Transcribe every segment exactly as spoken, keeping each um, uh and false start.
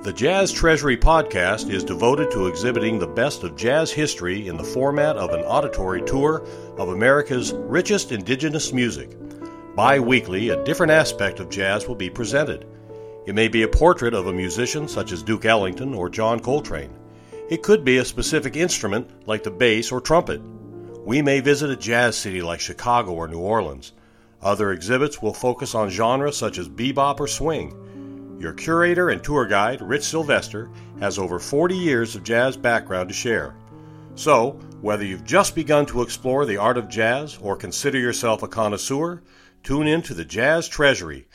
The Jazz Treasury podcast is devoted to exhibiting the best of jazz history in the format of an auditory tour of America's richest indigenous music. Bi-weekly, a different aspect of jazz will be presented. It may be a portrait of a musician such as Duke Ellington or John Coltrane. It could be a specific instrument like the bass or trumpet. We may visit a jazz city like Chicago or New Orleans. Other exhibits will focus on genres such as bebop or swing. Your curator and tour guide, Rich Sylvester, has over forty years of jazz background to share. So, whether you've just begun to explore the art of jazz or consider yourself a connoisseur, tune in to the Jazz Treasury.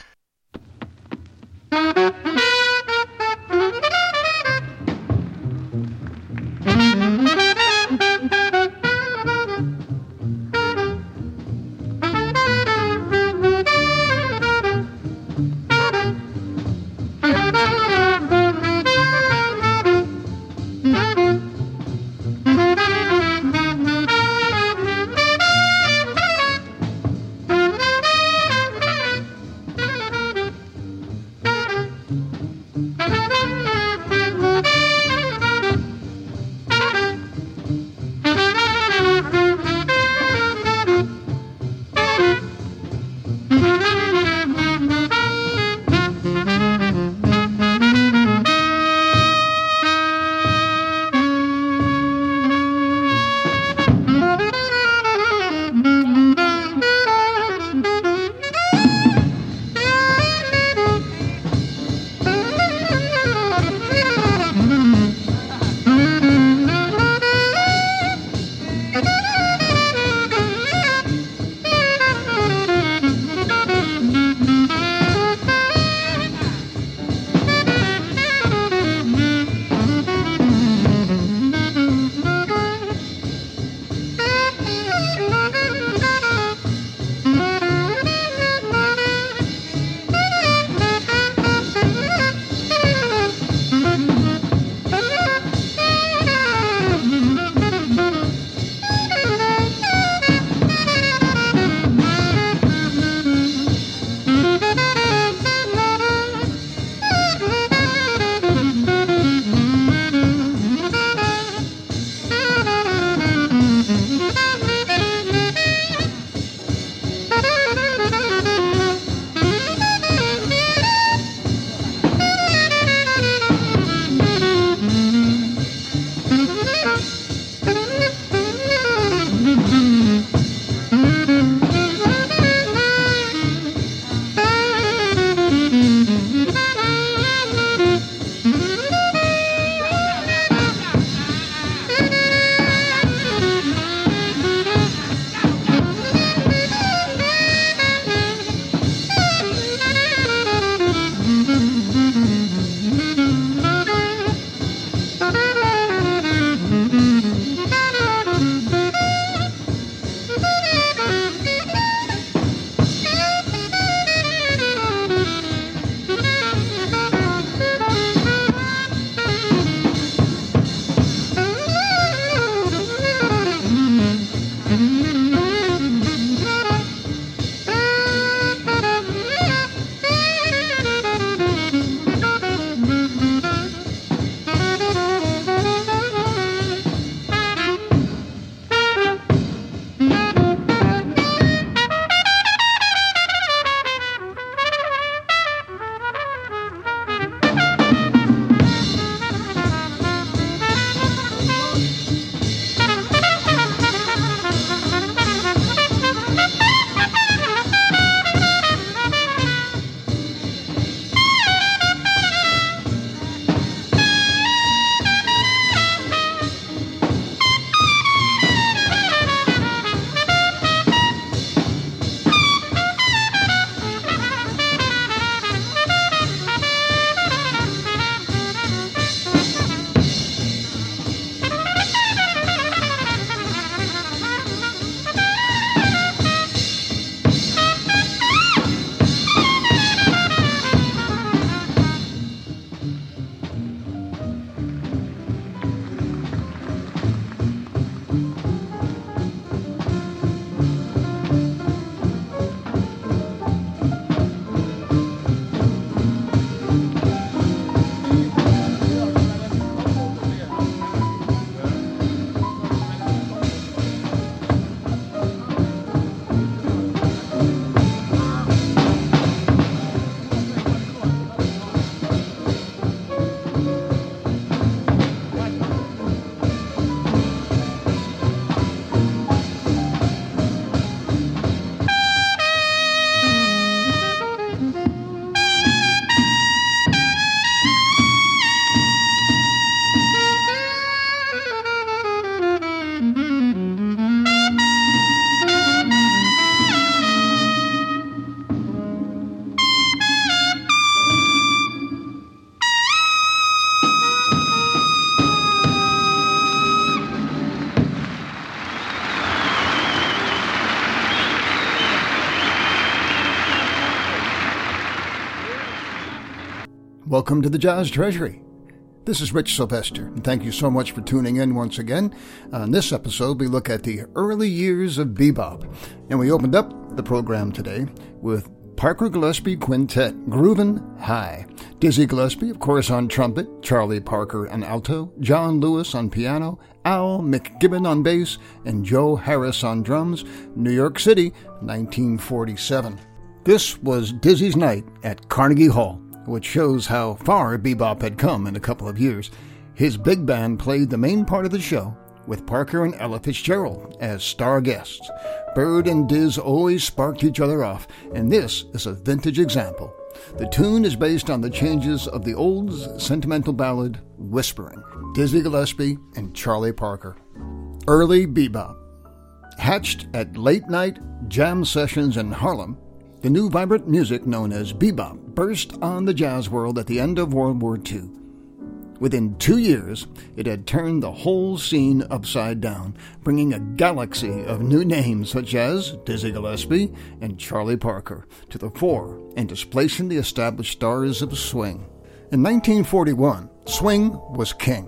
welcome to the Jazz Treasury. This is Rich Sylvester, and thank you so much for tuning in once again. On this episode, we look at the early years of bebop, and we opened up the program today with Parker Gillespie Quintet, Groovin' High. Dizzy Gillespie, of course, on trumpet, Charlie Parker on alto, John Lewis on piano, Al McGibbon on bass, and Joe Harris on drums. New York City, nineteen forty-seven. This was Dizzy's night at Carnegie Hall, which shows how far bebop had come in a couple of years. His big band played the main part of the show, with Parker and Ella Fitzgerald as star guests. Bird and Diz always sparked each other off, and this is a vintage example. The tune is based on the changes of the old sentimental ballad, Whispering. Dizzy Gillespie and Charlie Parker. Early bebop. Hatched at late-night jam sessions in Harlem, the new vibrant music known as bebop burst on the jazz world at the end of World War Two. Within two years, it had turned the whole scene upside down, bringing a galaxy of new names such as Dizzy Gillespie and Charlie Parker to the fore and displacing the established stars of swing. In nineteen forty-one, swing was king.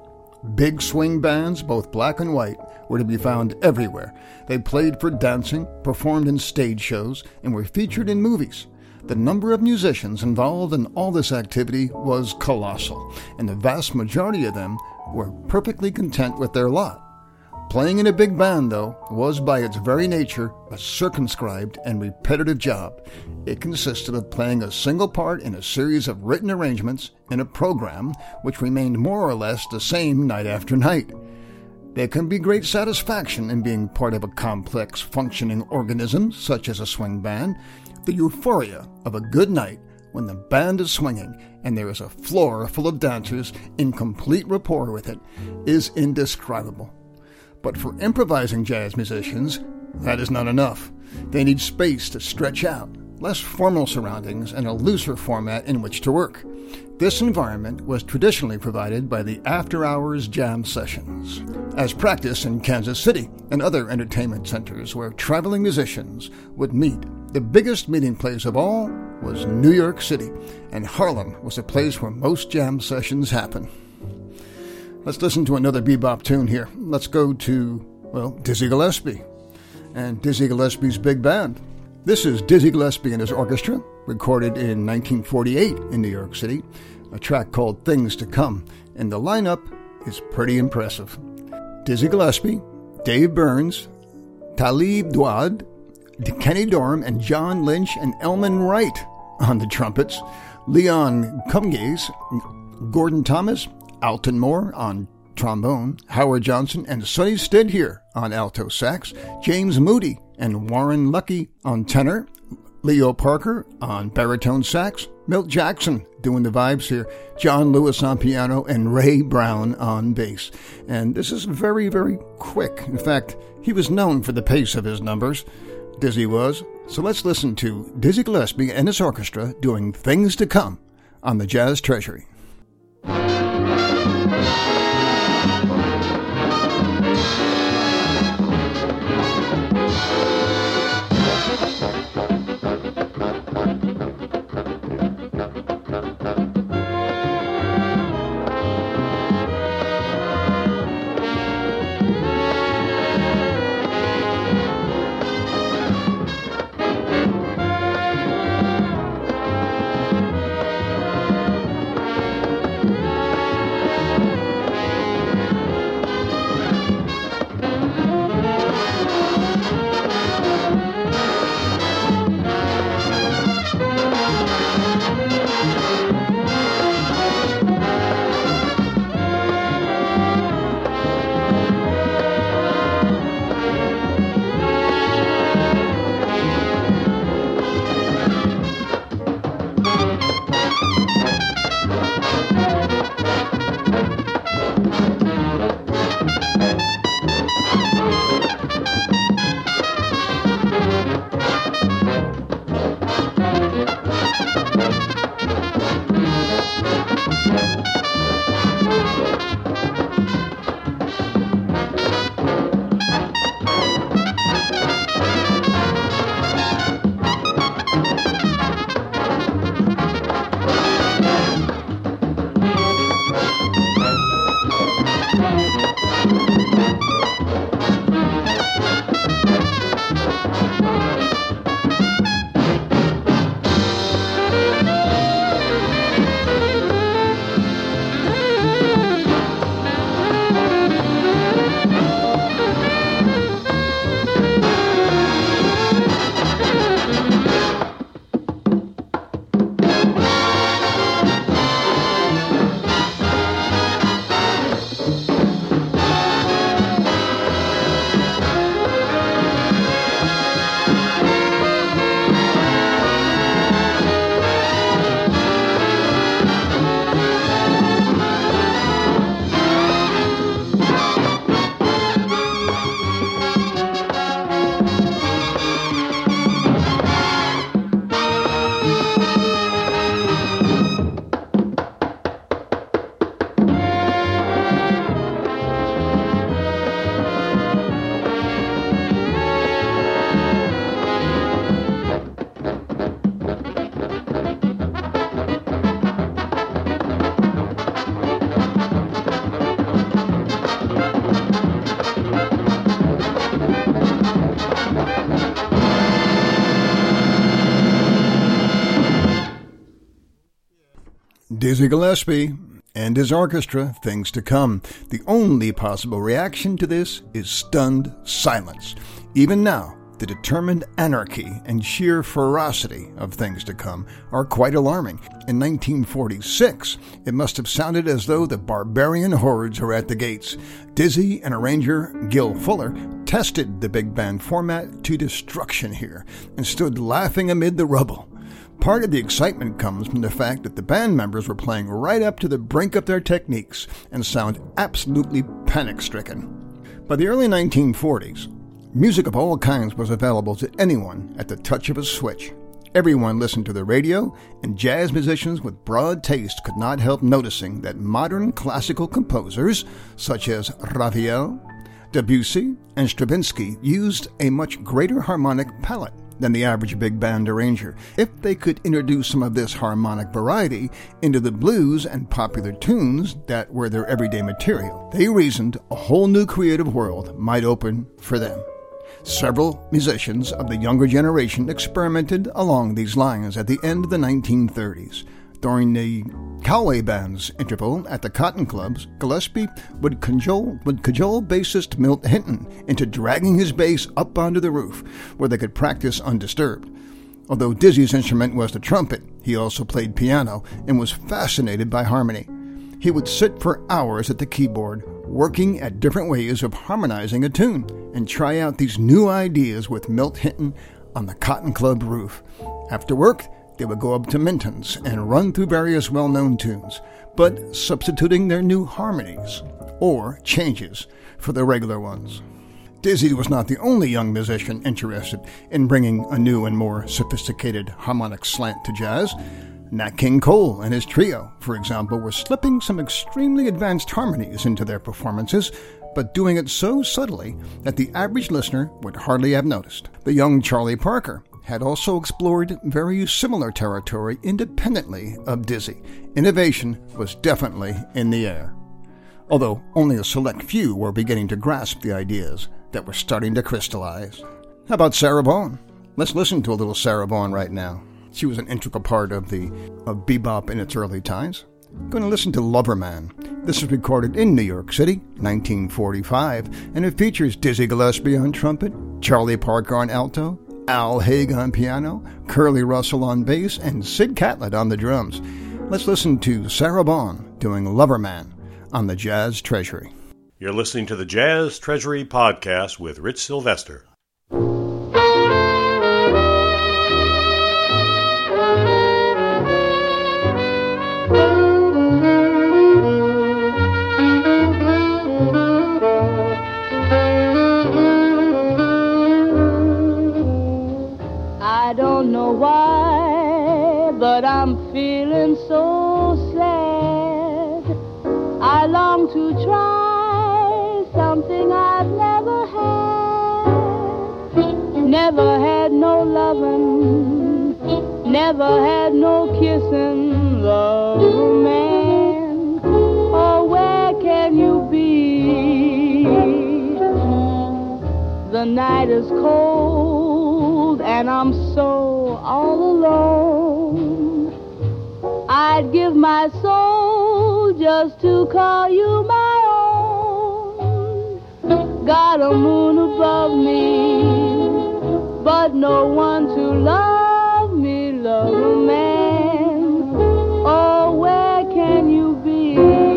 Big swing bands, both black and white, were to be found everywhere. They played for dancing, performed in stage shows, and were featured in movies. The number of musicians involved in all this activity was colossal, and the vast majority of them were perfectly content with their lot. Playing in a big band, though, was by its very nature a circumscribed and repetitive job. It consisted of playing a single part in a series of written arrangements in a program which remained more or less the same night after night. There can be great satisfaction in being part of a complex, functioning organism such as a swing band. The euphoria of a good night when the band is swinging and there is a floor full of dancers in complete rapport with it is indescribable. But for improvising jazz musicians, that is not enough. They need space to stretch out, less formal surroundings, and a looser format in which to work. This environment was traditionally provided by the after-hours jam sessions, as practice in Kansas City and other entertainment centers where traveling musicians would meet. The biggest meeting place of all was New York City, and Harlem was a place where most jam sessions happen. Let's listen to another bebop tune here. Let's go to, well, Dizzy Gillespie and Dizzy Gillespie's big band. This is Dizzy Gillespie and his orchestra, recorded in nineteen forty-eight in New York City, a track called Things to Come, and the lineup is pretty impressive. Dizzy Gillespie, Dave Burns, Talib Douad, Kenny Dorham, and John Lynch and Elman Wright on the trumpets, Leon Cumgaze, Gordon Thomas, Alton Moore on trombone, Howard Johnson and Sonny Stidhere on alto sax, James Moody and Warren Lucky on tenor, Leo Parker on baritone sax, Milt Jackson doing the vibes here, John Lewis on piano, and Ray Brown on bass. And this is very, very quick. In fact, he was known for the pace of his numbers. Dizzy was. So let's listen to Dizzy Gillespie and his orchestra doing Things to Come on the Jazz Treasury. Dizzy Gillespie and his orchestra, Things to Come. The only possible reaction to this is stunned silence. Even now, the determined anarchy and sheer ferocity of Things to Come are quite alarming. In nineteen forty-six, it must have sounded as though the barbarian hordes are at the gates. Dizzy and arranger Gil Fuller tested the big band format to destruction here and stood laughing amid the rubble. Part of the excitement comes from the fact that the band members were playing right up to the brink of their techniques and sound absolutely panic-stricken. By the early nineteen forties, music of all kinds was available to anyone at the touch of a switch. Everyone listened to the radio, and jazz musicians with broad taste could not help noticing that modern classical composers, such as Ravel, Debussy, and Stravinsky, used a much greater harmonic palette than the average big band arranger. If they could introduce some of this harmonic variety into the blues and popular tunes that were their everyday material, they reasoned a whole new creative world might open for them. Several musicians of the younger generation experimented along these lines at the end of the nineteen thirties. During the Cowley Band's interval at the Cotton Clubs, Gillespie would cajole, would cajole bassist Milt Hinton into dragging his bass up onto the roof, where they could practice undisturbed. Although Dizzy's instrument was the trumpet, he also played piano and was fascinated by harmony. He would sit for hours at the keyboard, working at different ways of harmonizing a tune, and try out these new ideas with Milt Hinton on the Cotton Club roof. After work, they would go up to Minton's and run through various well-known tunes, but substituting their new harmonies, or changes, for the regular ones. Dizzy was not the only young musician interested in bringing a new and more sophisticated harmonic slant to jazz. Nat King Cole and his trio, for example, were slipping some extremely advanced harmonies into their performances, but doing it so subtly that the average listener would hardly have noticed. The young Charlie Parker had also explored very similar territory independently of Dizzy. Innovation was definitely in the air, although only a select few were beginning to grasp the ideas that were starting to crystallize. How about Sarah Vaughan? Let's listen to a little Sarah Vaughan right now. She was an integral part of the of bebop in its early times. I'm going to listen to Loverman. This was recorded in New York City, nineteen forty-five, and it features Dizzy Gillespie on trumpet, Charlie Parker on alto, Al Haig on piano, Curly Russell on bass, and Sid Catlett on the drums. Let's listen to Sarah Vaughan doing Loverman on the Jazz Treasury. You're listening to the Jazz Treasury Podcast with Rich Sylvester. I don't know why, but I'm feeling so sad. I long to try something I've never had. Never had no loving, never had no kissing. Love, man, oh, where can you be? The night is cold and I'm so all alone. I'd give my soul just to call you my own. Got a moon above me, but no one to love me, love a man. Oh, where can you be?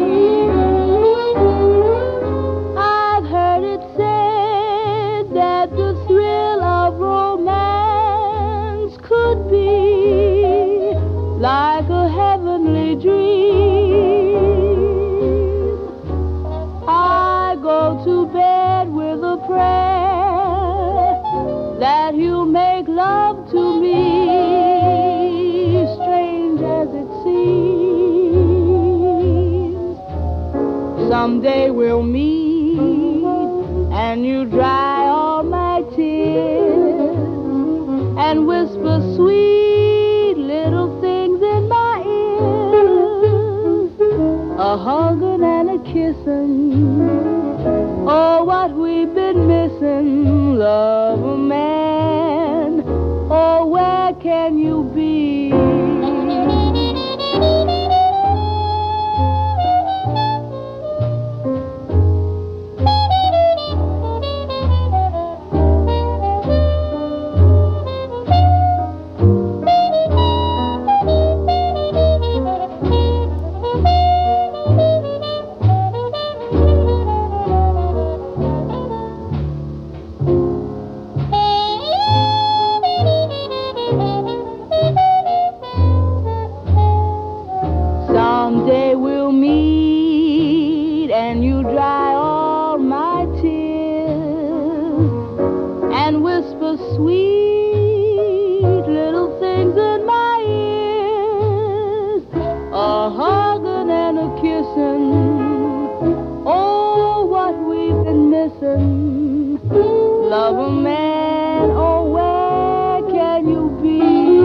I've heard it said that the thrill of romance could be like a heavenly dream. I go to bed with a prayer that you make love to me, strange as it seems. Someday we'll meet and you dry all my tears and whisper sweet little things in my ears, a hugging and a kissing. Oh, what we've been missing, love a man. Oh, where can you be? Lover man, oh, where can you be?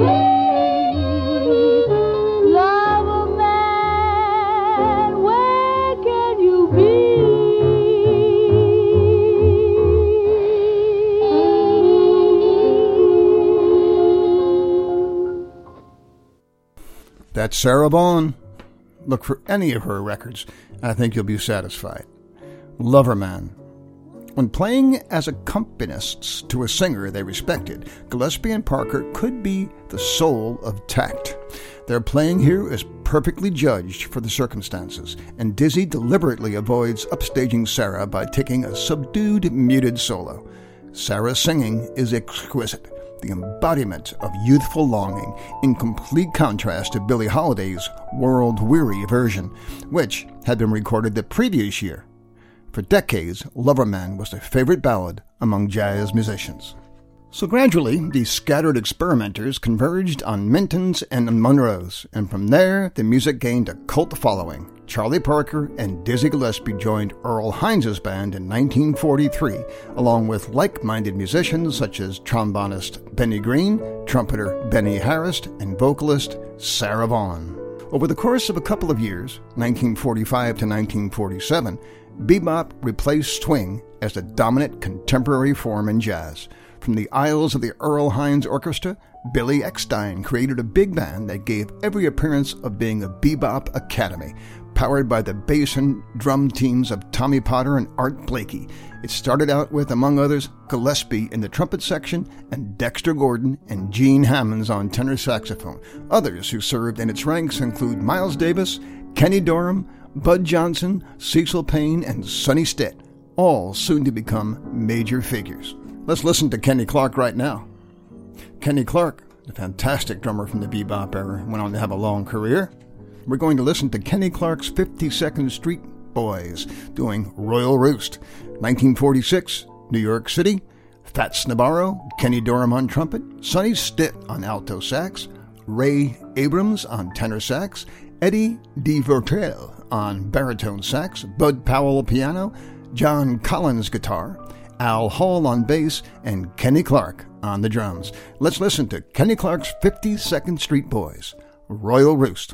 Lover man, where can you be? That's Sarah Vaughan. Look for any of her records. I think you'll be satisfied. Lover Man. When playing as accompanists to a singer they respected, Gillespie and Parker could be the soul of tact. Their playing here is perfectly judged for the circumstances, and Dizzy deliberately avoids upstaging Sarah by taking a subdued, muted solo. Sarah's singing is exquisite, the embodiment of youthful longing, in complete contrast to Billie Holiday's world-weary version, which had been recorded the previous year. For decades, Lover Man was their favorite ballad among jazz musicians. So gradually, these scattered experimenters converged on Minton's and Monroe's, and from there, the music gained a cult following. Charlie Parker and Dizzy Gillespie joined Earl Hines' band in nineteen forty-three, along with like-minded musicians such as trombonist Benny Green, trumpeter Benny Harris, and vocalist Sarah Vaughan. Over the course of a couple of years, nineteen forty-five to nineteen forty-seven, bebop replaced swing as the dominant contemporary form in jazz. From the aisles of the Earl Hines Orchestra, Billy Eckstine created a big band that gave every appearance of being a bebop academy, powered by the bass and drum teams of Tommy Potter and Art Blakey. It started out with, among others, Gillespie in the trumpet section and Dexter Gordon and Gene Hammonds on tenor saxophone. Others who served in its ranks include Miles Davis, Kenny Dorham, Bud Johnson, Cecil Payne, and Sonny Stitt, all soon to become major figures. Let's listen to Kenny Clark right now. Kenny Clark, the fantastic drummer from the bebop era, went on to have a long career. We're going to listen to Kenny Clark's fifty-second Street Boys doing Royal Roost. nineteen forty-six, New York City. Fats Navarro, Kenny Dorham on trumpet, Sonny Stitt on alto sax, Ray Abrams on tenor sax, Eddie DeVertel on baritone sax, Bud Powell piano, John Collins guitar, Al Hall on bass, and Kenny Clark on the drums. Let's listen to Kenny Clark's fifty-second Street Boys, Royal Roost.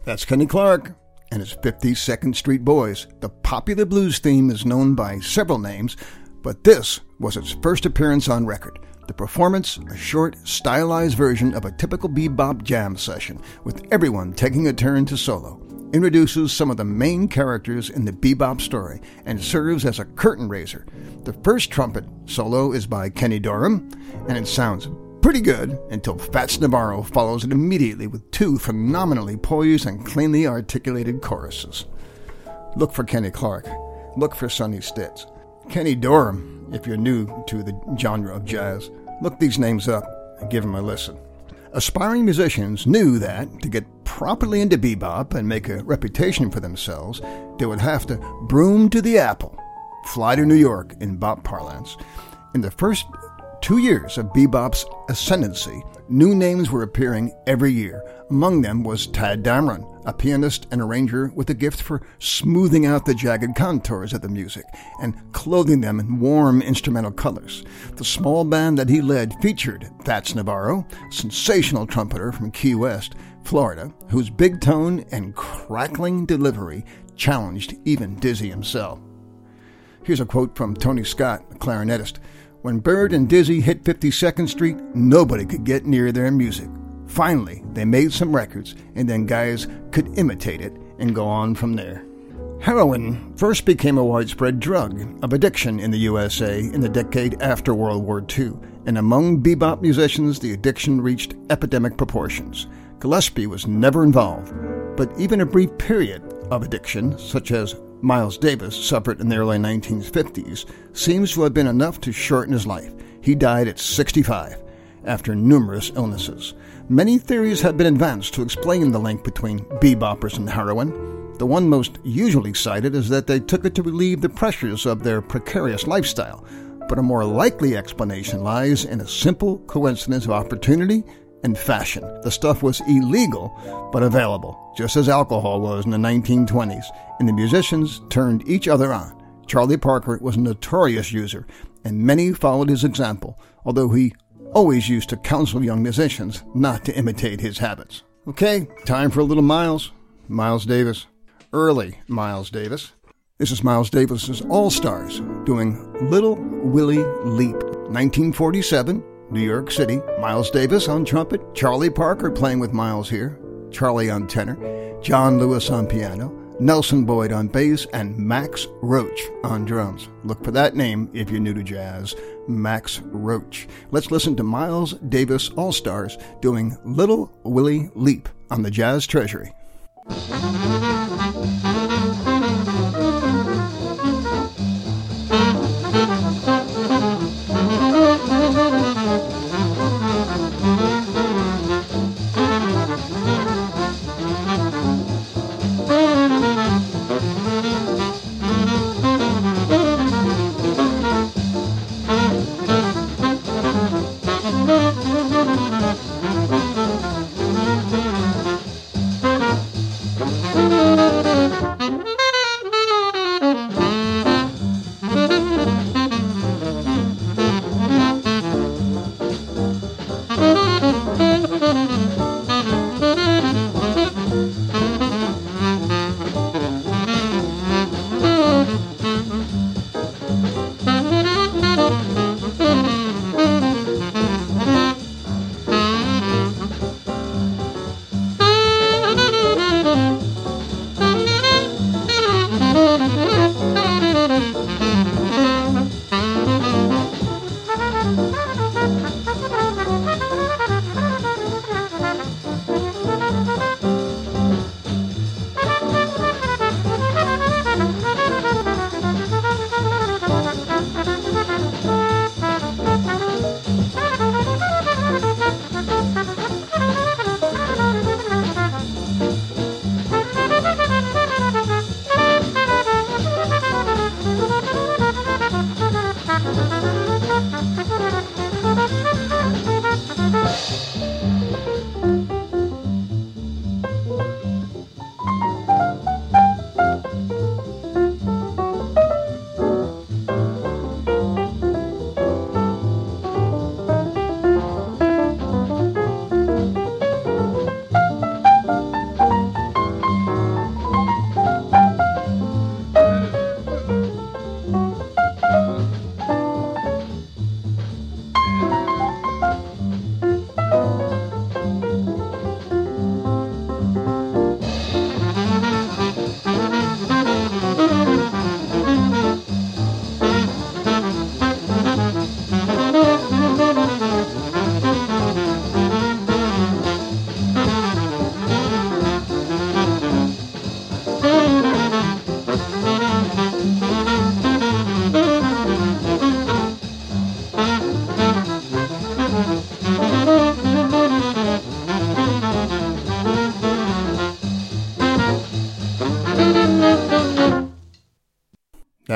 That's Kenny Clarke and his fifty-second Street Boys. The popular blues theme is known by several names, but this was its first appearance on record. The performance, a short, stylized version of a typical bebop jam session, with everyone taking a turn to solo, introduces some of the main characters in the bebop story and serves as a curtain raiser. The first trumpet solo is by Kenny Dorham, and it sounds pretty good until Fats Navarro follows it immediately with two phenomenally poised and cleanly articulated choruses. Look for Kenny Clarke. Look for Sonny Stitz. Kenny Dorham, if you're new to the genre of jazz, look these names up and give them a listen. Aspiring musicians knew that to get properly into bebop and make a reputation for themselves, they would have to broom to the apple, fly to New York in bop parlance. In the first two years of bebop's ascendancy, new names were appearing every year. Among them was Tadd Dameron, a pianist and arranger with a gift for smoothing out the jagged contours of the music and clothing them in warm instrumental colors. The small band that he led featured Fats Navarro, a sensational trumpeter from Key West, Florida, whose big tone and crackling delivery challenged even Dizzy himself. Here's a quote from Tony Scott, a clarinetist. When Bird and Dizzy hit fifty-second Street, nobody could get near their music. Finally, they made some records, and then guys could imitate it and go on from there. Heroin first became a widespread drug of addiction in the U S A in the decade after World War Two, and among bebop musicians, the addiction reached epidemic proportions. Gillespie was never involved, but even a brief period of addiction, such as Miles Davis suffered in the early nineteen fifties, seems to have been enough to shorten his life. He died at sixty-five after numerous illnesses. Many theories have been advanced to explain the link between beboppers and heroin. The one most usually cited is that they took it to relieve the pressures of their precarious lifestyle, but a more likely explanation lies in a simple coincidence of opportunity and fashion. The stuff was illegal, but available, just as alcohol was in the nineteen twenties, and the musicians turned each other on. Charlie Parker was a notorious user, and many followed his example, although he always used to counsel young musicians not to imitate his habits. Okay, time for a little Miles. Miles Davis. Early Miles Davis. This is Miles Davis's All-Stars doing Little Willie Leap. nineteen forty-seven, New York City. Miles Davis on trumpet, Charlie Parker playing with Miles here, Charlie on tenor, John Lewis on piano, Nelson Boyd on bass, and Max Roach on drums. Look for that name if you're new to jazz, Max Roach. Let's listen to Miles Davis All-Stars doing Little Willie Leap on the Jazz Treasury.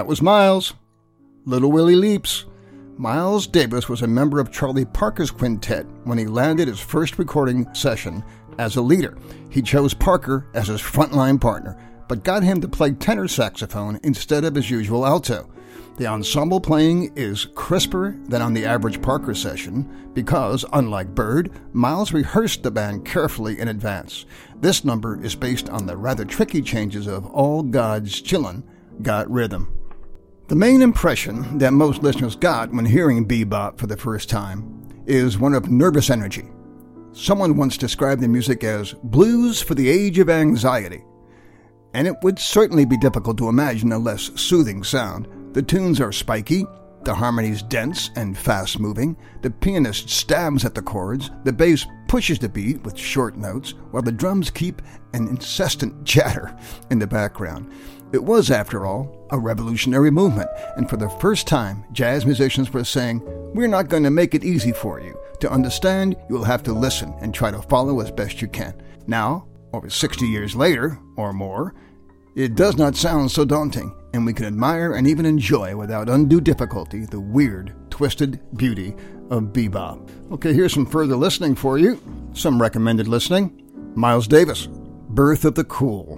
That was Miles. Little Willie Leaps. Miles Davis was a member of Charlie Parker's quintet when he landed his first recording session as a leader. He chose Parker as his frontline partner, but got him to play tenor saxophone instead of his usual alto. The ensemble playing is crisper than on the average Parker session because, unlike Bird, Miles rehearsed the band carefully in advance. This number is based on the rather tricky changes of All God's Chillin' Got Rhythm. The main impression that most listeners got when hearing bebop for the first time is one of nervous energy. Someone once described the music as blues for the age of anxiety, and it would certainly be difficult to imagine a less soothing sound. The tunes are spiky, the harmonies dense and fast-moving, the pianist stabs at the chords, the bass pushes the beat with short notes, while the drums keep an incessant chatter in the background. It was, after all, a revolutionary movement, and for the first time, jazz musicians were saying, "We're not going to make it easy for you. To understand, you'll have to listen and try to follow as best you can." Now, over sixty years later, or more, it does not sound so daunting, and we can admire and even enjoy without undue difficulty the weird, twisted beauty of bebop. Okay, here's some further listening for you. Some recommended listening. Miles Davis, Birth of the Cool.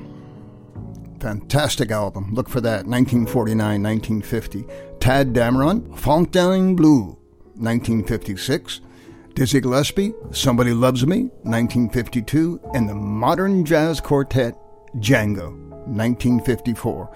Fantastic album. Look for that, nineteen forty-nine nineteen fifty. Tad Dameron, Fontainebleau, nineteen fifty-six. Dizzy Gillespie, Somebody Loves Me, nineteen fifty-two. And the Modern Jazz Quartet, Django, nineteen fifty-four.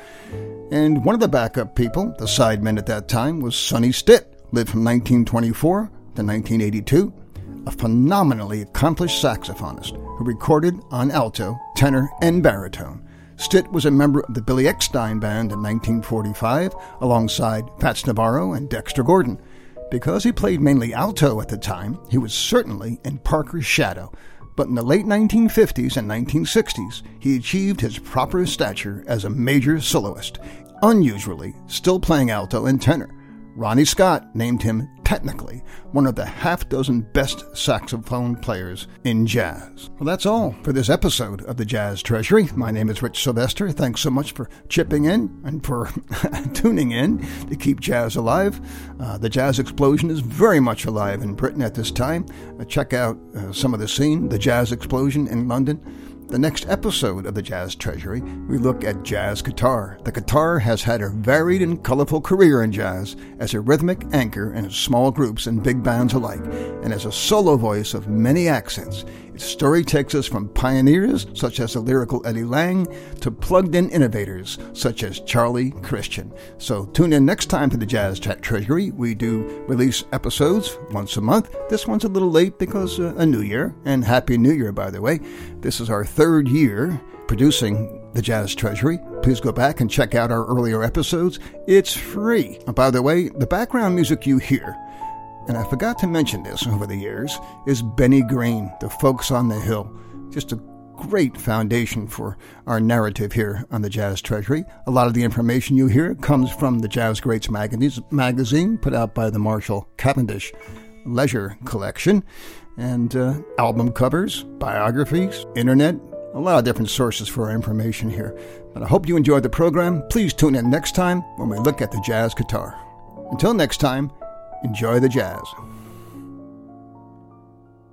And one of the backup people, the sidemen at that time, was Sonny Stitt, lived from nineteen twenty-four to nineteen eighty-two, a phenomenally accomplished saxophonist who recorded on alto, tenor, and baritone. Stitt was a member of the Billy Eckstine Band in nineteen forty-five, alongside Fats Navarro and Dexter Gordon. Because he played mainly alto at the time, he was certainly in Parker's shadow. But in the late nineteen fifties and nineteen sixties, he achieved his proper stature as a major soloist, unusually still playing alto and tenor. Ronnie Scott named him, technically, one of the half-dozen best saxophone players in jazz. Well, that's all for this episode of the Jazz Treasury. My name is Rich Sylvester. Thanks so much for chipping in and for tuning in to keep jazz alive. Uh, the Jazz Explosion is very much alive in Britain at this time. Uh, check out uh, some of the scene, the Jazz Explosion in London. The next episode of the Jazz Treasury, we look at jazz guitar. The guitar has had a varied and colorful career in jazz as a rhythmic anchor in small groups and big bands alike, and as a solo voice of many accents. Its story takes us from pioneers, such as the lyrical Eddie Lang, to plugged-in innovators, such as Charlie Christian. So tune in next time to the Jazz Treasury. We do release episodes once a month. This one's a little late because uh, a new year, and Happy New Year, by the way. This is our third year producing the Jazz Treasury. Please go back and check out our earlier episodes. It's free. And by the way, the background music you hear, and I forgot to mention this over the years, is Benny Green, the Folks on the Hill. Just a great foundation for our narrative here on the Jazz Treasury. A lot of the information you hear comes from the Jazz Greats magazine put out by the Marshall Cavendish Leisure Collection, and uh, album covers, biographies, internet, a lot of different sources for our information here. But I hope you enjoyed the program. Please tune in next time when we look at the jazz guitar. Until next time, enjoy the jazz.